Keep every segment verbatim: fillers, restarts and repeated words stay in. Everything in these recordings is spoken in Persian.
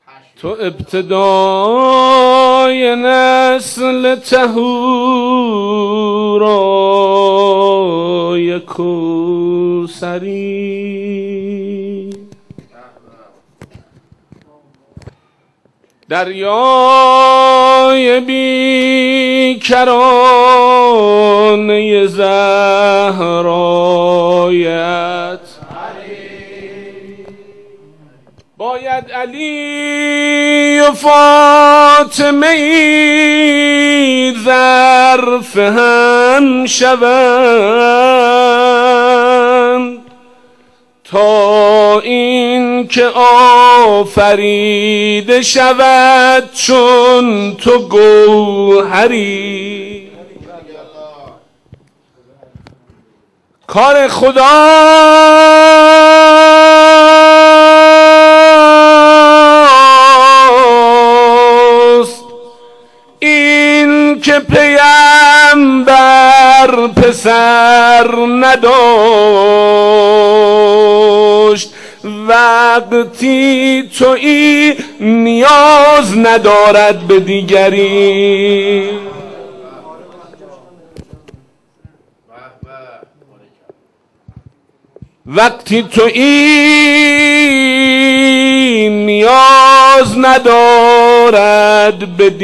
تو ابتدای نسل طهورای کوثری، دریای بیکرانه زهرایت، باید علی و فاطمه ای ظرف هم شوند، تا این که آفریده شود چون تو گوهری. کار خداست این که پیامبر پسر نداشت، وقتی تویی نیاز ندارد به دیگری. وقتی تویی نیاز ندارد به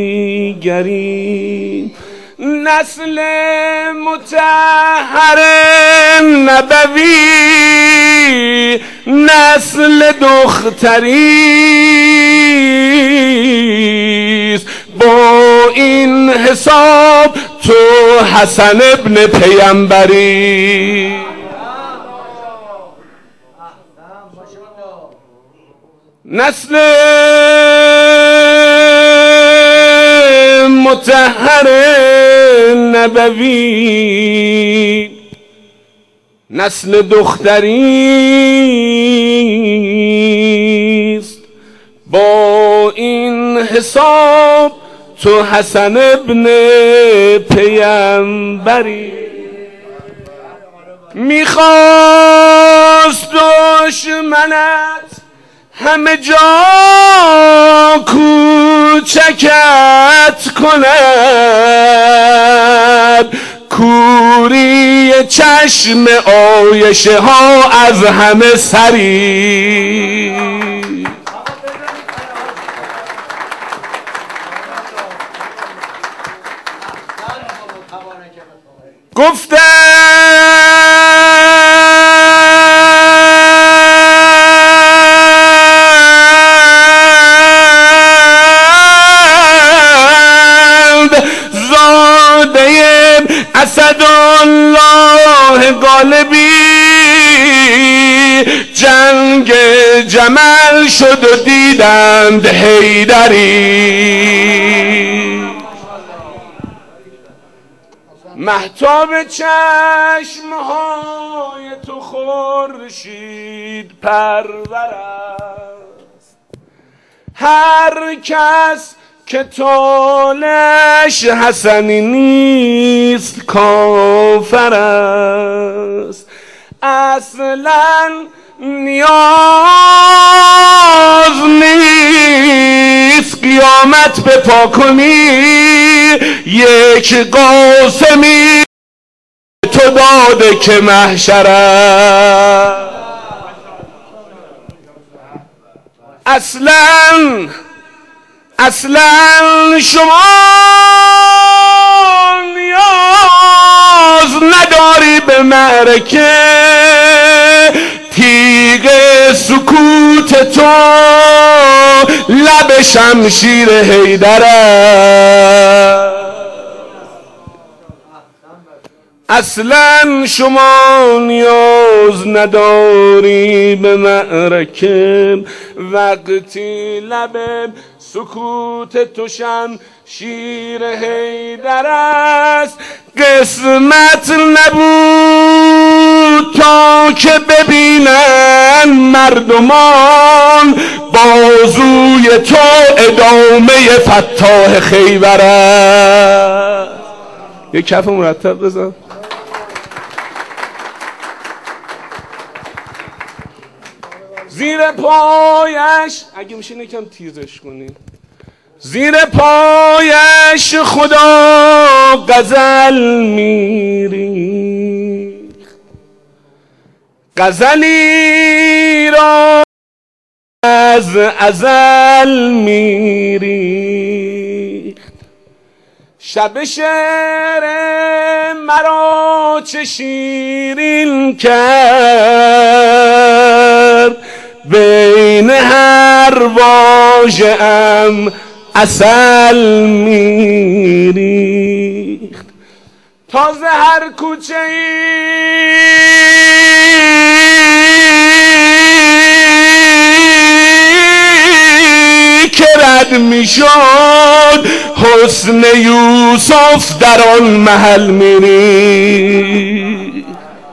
دیگری. نسل مطهر نبوی نسل دختریست، با این حساب تو حسن ابن پیامبری. نسل مطهر نبوی نسل دختریست، با این حساب تو حسن ابن پیامبری. میخواست دشمنت همه جا کوچکت کند، کوری چشم عایشه ها از همه سری. گفتند زاده اسدالله غالبی جنگ جمل شد و دیدند حیدری. مهتاب چشمهای تو خورشید پرور است، هر کس که طالعش حسنی نیست کافر است. اصلا نیاز نیست قیامت بپا کنی، یک قاسمی تو داده که محشر است. اصلا اصلا شما نیاز نداری به معرکه، تیغ سکوت تو لب شمشیر حیدر است. اصلا شما نیاز نداری به معرکه، وقتی لب سکوت تو شمشیر حیدر است. قسمت نبود تا که ببینن مردمان بازوی تو ادامه فتاح خیبر است. یک کف مرتب بزن. زیر پایش، اگه میشه یکم تیزش کنیم، زیر پایش خدا غزل میریخت، غزلی را از ازل میریخت. شب شعر مرا چه شیرین کرد، بین هر واژه ام عسل میریخت. تازه هر کوچه ای که رد میشد حسن یوسف در آن محل میریخت.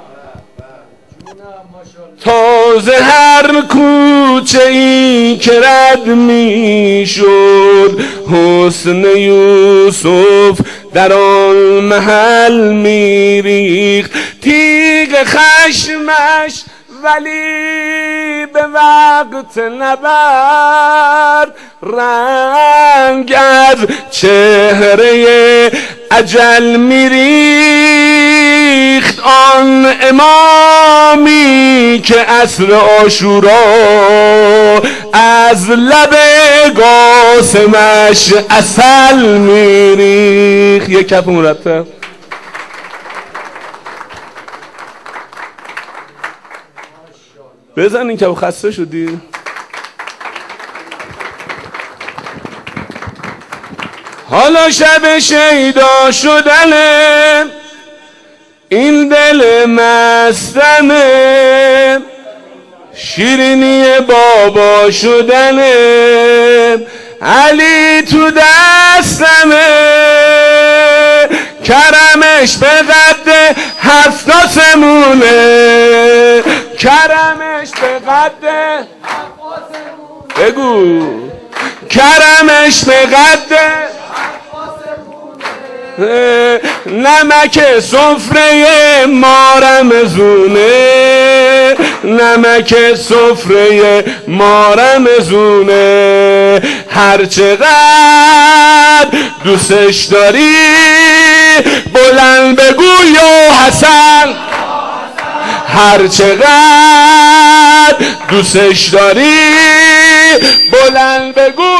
تازه هر کوچه ای که رد میشد حسن یوسف در آن محل میریخت. تیغ خشمش ولی به وقت نبرد، رنگ از چهره اجل میریخت. آن امامی که عصر عاشورا از لب قاسمش عسل میریخت. یک کف مرتب. بزنین که خسته شدی. حالا شب شیدا شدنه این دل مستمه، شیرینی بابا شدنه علی تو دستمه، کرمش به قد هفت آسمونه، کرمش به قد بگو، کرمش به قد نمک سفره مارمزونه، نمک سفره مارمزونه. هر چقدر دوستش داری بلند بگو یا حسن، هر چقدر دوستش داری بلند بگو،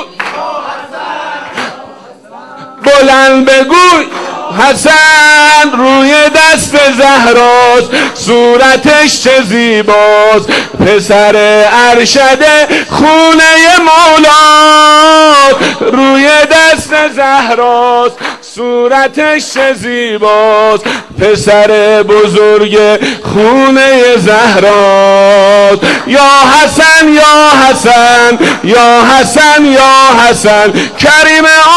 بلند بگو حسن. روی دست زهراست صورتش چه زیباست، پسر ارشد خونه مولا. روی دست زهراست صورتش چه زیباست، پسر بزرگ خونه زهراست. یا حسن یا حسن یا حسن یا حسن کریم